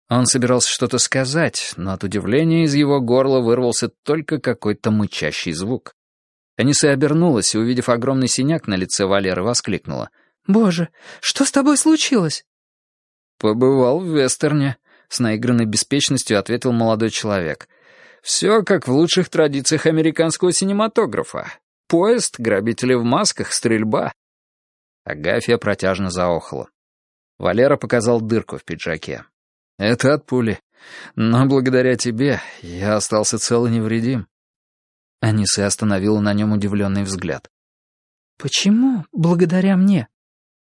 Он собирался что-то сказать, но от удивления из его горла вырвался только какой-то мычащий звук. Анисе обернулась и, увидев огромный синяк на лице Валеры, воскликнула. «Боже, что с тобой случилось?» «Побывал в вестерне», — с наигранной беспечностью ответил молодой человек. «Все как в лучших традициях американского синематографа. Поезд, грабители в масках, стрельба». Агафья протяжно заохала. Валера показал дырку в пиджаке. «Это от пули. Но благодаря тебе я остался цел и невредим». Анисе остановила на нем удивленный взгляд. «Почему благодаря мне?»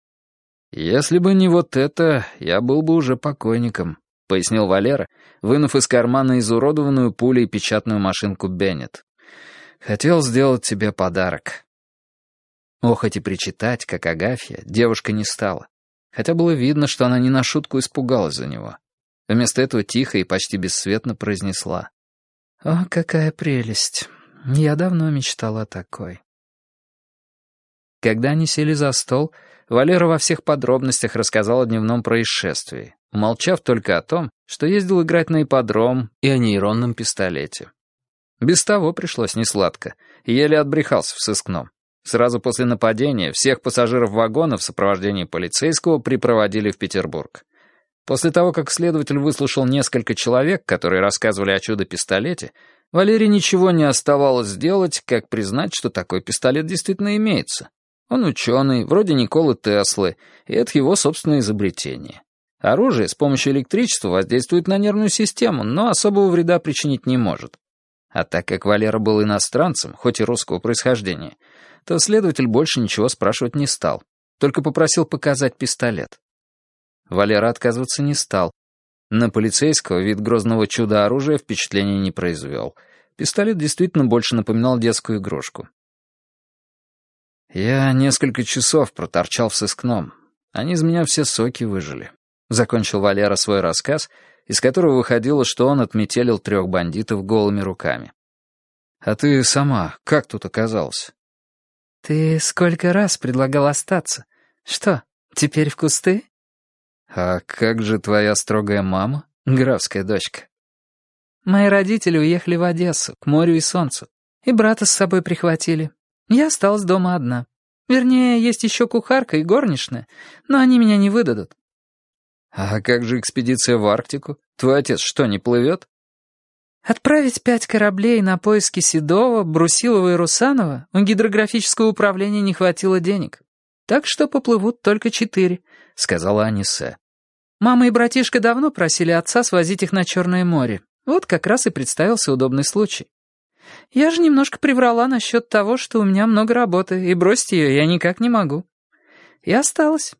«Если бы не вот это, я был бы уже покойником», — пояснил Валера, вынув из кармана изуродованную пулей печатную машинку Беннет. «Хотел сделать тебе подарок». Охоть и причитать, как Агафья, девушка не стала, хотя было видно, что она не на шутку испугалась за него. Вместо этого тихо и почти бесцветно произнесла. «О, какая прелесть! Я давно мечтала о такой». Когда они сели за стол, Валера во всех подробностях рассказал о дневном происшествии, умолчав только о том, что ездил играть на ипподром и о нейронном пистолете. Без того пришлось несладко, и еле отбрехался в сыскном. Сразу после нападения всех пассажиров вагона в сопровождении полицейского припроводили в Петербург. После того, как следователь выслушал несколько человек, которые рассказывали о чудо-пистолете, Валере ничего не оставалось сделать, как признать, что такой пистолет действительно имеется. Он ученый, вроде Николы Теслы, и это его собственное изобретение. Оружие с помощью электричества воздействует на нервную систему, но особого вреда причинить не может. А так как Валера был иностранцем, хоть и русского происхождения, то следователь больше ничего спрашивать не стал, только попросил показать пистолет. Валера отказываться не стал. На полицейского вид грозного чуда-оружия впечатления не произвел. Пистолет действительно больше напоминал детскую игрушку. «Я несколько часов проторчал в сыскном. Они из меня все соки выжили», — закончил Валера свой рассказ, из которого выходило, что он отметелил 3 бандитов голыми руками. «А ты сама как тут оказалась?» «Ты сколько раз предлагал остаться? Что, теперь в кусты?» «А как же твоя строгая мама, графская дочка?» «Мои родители уехали в Одессу, к морю и солнцу, и брата с собой прихватили. Я осталась дома одна. Вернее, есть еще кухарка и горничная, но они меня не выдадут». «А как же экспедиция в Арктику? Твой отец что, не плывет?» «Отправить 5 кораблей на поиски Седова, Брусилова и Русанова у гидрографического управления не хватило денег. Так что поплывут только 4», — сказала Анисе. «Мама и братишка давно просили отца свозить их на Черное море. Вот как раз и представился удобный случай. Я же немножко приврала насчет того, что у меня много работы, и бросить ее я никак не могу. И осталась».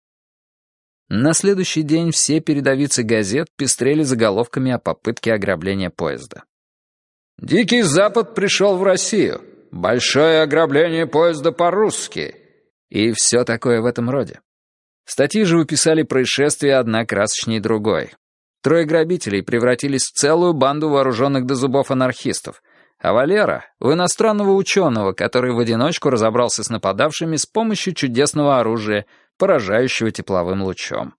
На следующий день все передовицы газет пестрели заголовками о попытке ограбления поезда. «Дикий Запад пришел в Россию. Большое ограбление поезда по-русски». И все такое в этом роде. Статьи же выписали происшествия одна красочнее другой. 3 грабителей превратились в целую банду вооруженных до зубов анархистов, а Валера — в иностранного ученого, который в одиночку разобрался с нападавшими с помощью чудесного оружия, поражающего тепловым лучом.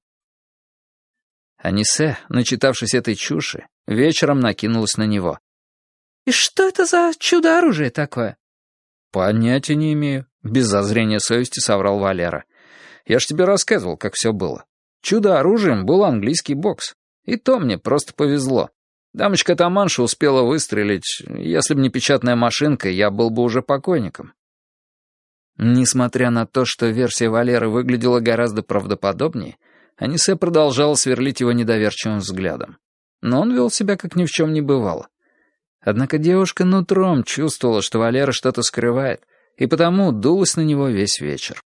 Анисе, начитавшись этой чуши, вечером накинулась на него. «И что это за чудо-оружие такое?» «Понятия не имею», — без зазрения совести соврал Валера. «Я ж тебе рассказывал, как все было. Чудо-оружием был английский бокс. И то мне просто повезло. Дамочка-атаманша успела выстрелить. Если бы не печатная машинка, я был бы уже покойником». Несмотря на то, что версия Валеры выглядела гораздо правдоподобнее, Анисе продолжала сверлить его недоверчивым взглядом. Но он вел себя, как ни в чем не бывало. Однако девушка нутром чувствовала, что Валера что-то скрывает, и потому дулась на него весь вечер.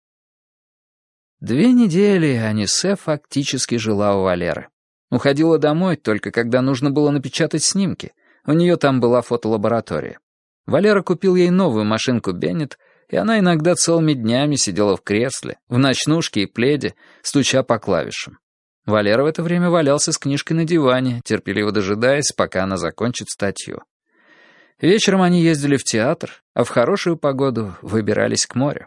2 недели Анисе фактически жила у Валеры. Уходила домой только когда нужно было напечатать снимки. У нее там была фотолаборатория. Валера купил ей новую машинку Беннет, и она иногда целыми днями сидела в кресле, в ночнушке и пледе, стуча по клавишам. Валера в это время валялся с книжкой на диване, терпеливо дожидаясь, пока она закончит статью. Вечером они ездили в театр, а в хорошую погоду выбирались к морю.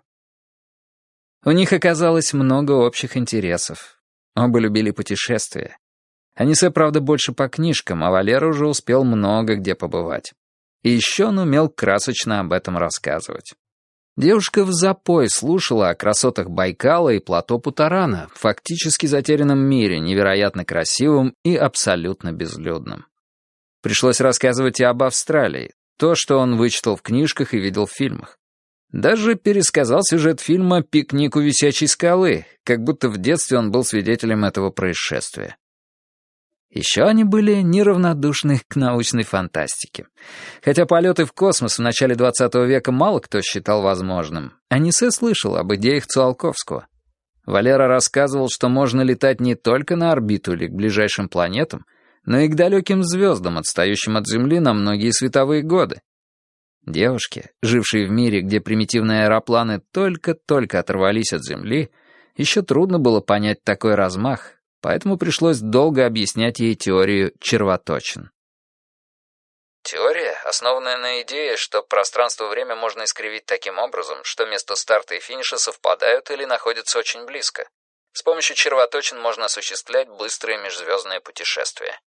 У них оказалось много общих интересов. Оба любили путешествия. Анисе, правда, больше по книжкам, а Валера уже успел много где побывать. И еще он умел красочно об этом рассказывать. Девушка взапой слушала о красотах Байкала и плато Путарана, фактически затерянном мире, невероятно красивом и абсолютно безлюдном. Пришлось рассказывать и об Австралии, то, что он вычитал в книжках и видел в фильмах. Даже пересказал сюжет фильма «Пикник у висячей скалы», как будто в детстве он был свидетелем этого происшествия. Еще они были неравнодушны к научной фантастике. Хотя полеты в космос в начале 20 века мало кто считал возможным, Анисе слышал об идеях Циолковского. Валера рассказывал, что можно летать не только на орбиту или к ближайшим планетам, но и к далеким звездам, отстающим от Земли на многие световые годы. Девушке, жившей в мире, где примитивные аэропланы только-только оторвались от Земли, еще трудно было понять такой размах, поэтому пришлось долго объяснять ей теорию червоточин. Теория, основанная на идее, что пространство-время можно искривить таким образом, что место старта и финиша совпадают или находятся очень близко. С помощью червоточин можно осуществлять быстрые межзвездные путешествия.